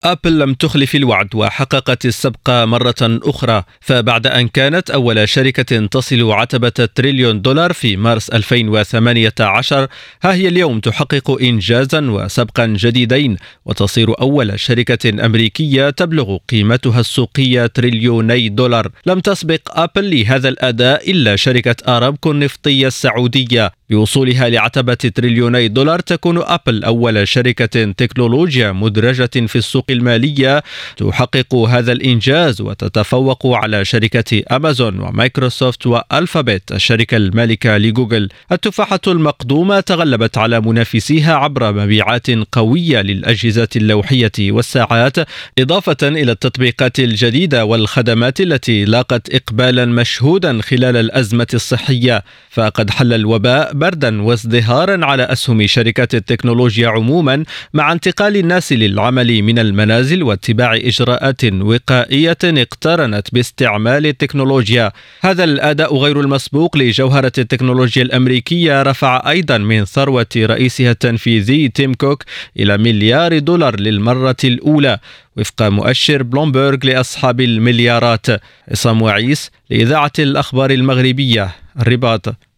أبل لم تخلف الوعد وحققت السبق مرة أخرى، فبعد أن كانت أول شركة تصل عتبة التريليون دولار في مارس 2018، ها هي اليوم تحقق إنجازا وسبقا جديدين وتصير أول شركة أمريكية تبلغ قيمتها السوقية تريليوني دولار. لم تسبق أبل لهذا الأداء إلا شركة أرامكو النفطية السعودية. بوصولها لعتبة تريليوني دولار تكون أبل أول شركة تكنولوجيا مدرجة في السوق المالية تحقق هذا الإنجاز، وتتفوق على شركة أمازون ومايكروسوفت وألفابت الشركة المالكة لجوجل. التفاحة المقدومة تغلبت على منافسيها عبر مبيعات قوية للأجهزة اللوحية والساعات، إضافة إلى التطبيقات الجديدة والخدمات التي لاقت إقبالا مشهودا خلال الأزمة الصحية. فقد حل الوباء بردا وازدهارا على أسهم شركات التكنولوجيا عموما، مع انتقال الناس للعمل من المنازل واتباع إجراءات وقائية اقترنت باستعمال التكنولوجيا. هذا الأداء غير المسبوق لجوهرة التكنولوجيا الأمريكية رفع أيضا من ثروة رئيسها التنفيذي تيم كوك إلى مليار دولار للمرة الأولى وفق مؤشر بلومبرغ لأصحاب المليارات. عصام وعيس لإذاعة الأخبار المغربية، الرباط.